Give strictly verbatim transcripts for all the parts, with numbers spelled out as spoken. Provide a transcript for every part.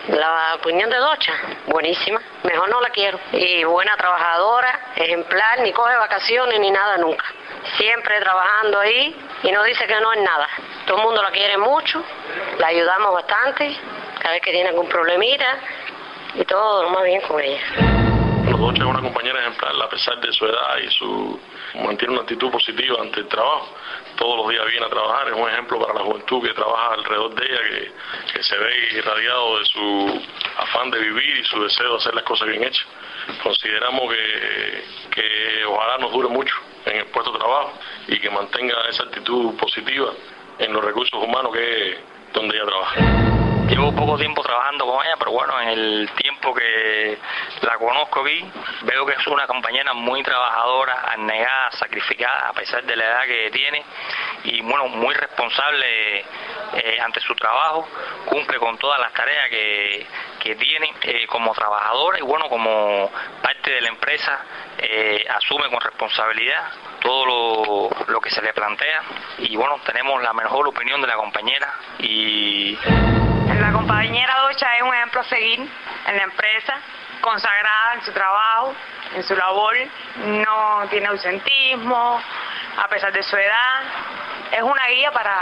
La opinión de Docha, buenísima, mejor no la quiero. Y buena trabajadora, ejemplar, ni coge vacaciones ni nada nunca. Siempre trabajando ahí y no dice que no es nada. Todo el mundo la quiere mucho, la ayudamos bastante, cada vez que tiene algún problemita y todo lo más bien con ella. Docha es una compañera ejemplar, a pesar de su edad y su mantiene una actitud positiva ante el trabajo. Todos los días viene a trabajar, es un ejemplo para la juventud que trabaja alrededor de ella, que, que se ve irradiado de su afán de vivir y su deseo de hacer las cosas bien hechas. Consideramos que, que ojalá nos dure mucho en el puesto de trabajo y que mantenga esa actitud positiva en los recursos humanos que es donde ella trabaja. Llevo poco tiempo trabajando con ella, pero bueno, en el tiempo que la conozco aquí, veo que es una compañera muy trabajadora, abnegada, sacrificada, a pesar de la edad que tiene, y bueno, muy responsable eh, ante su trabajo, cumple con todas las tareas que, que tiene eh, como trabajadora y bueno, como parte de la empresa, eh, asume con responsabilidad todo lo, lo que se le plantea y bueno, tenemos la mejor opinión de la compañera y... La compañera Docha es un ejemplo a seguir en la empresa, consagrada en su trabajo, en su labor, no tiene ausentismo, a pesar de su edad, es una guía para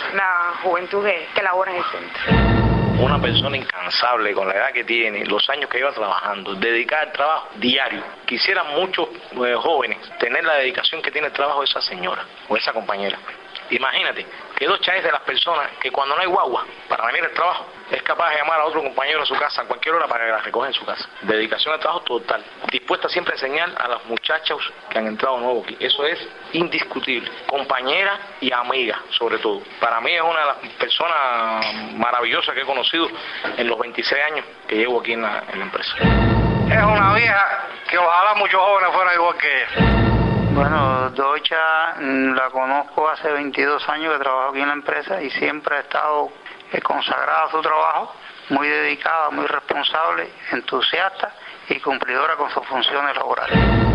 la juventud que, que labora en el centro. Una persona incansable con la edad que tiene, los años que lleva trabajando, dedicada al trabajo diario. Quisieran muchos eh, jóvenes tener la dedicación que tiene el trabajo de esa señora o esa compañera. Imagínate que Docha es de las personas que cuando no hay guagua para venir al trabajo, es capaz de llamar a otro compañero a su casa a cualquier hora para que la recoja en su casa. Dedicación al trabajo total. Dispuesta siempre a enseñar a las muchachas que han entrado nuevos aquí. Eso es indiscutible. Compañera y amiga, sobre todo. Para mí es una de las personas maravillosas que he conocido en los veintiséis años que llevo aquí en la, en la empresa. Es una vieja que ojalá muchos jóvenes fueran igual que ella. Bueno, Docha la conozco hace veintidós años que trabajo aquí en la empresa y siempre ha estado consagrada a su trabajo, muy dedicada, muy responsable, entusiasta y cumplidora con sus funciones laborales.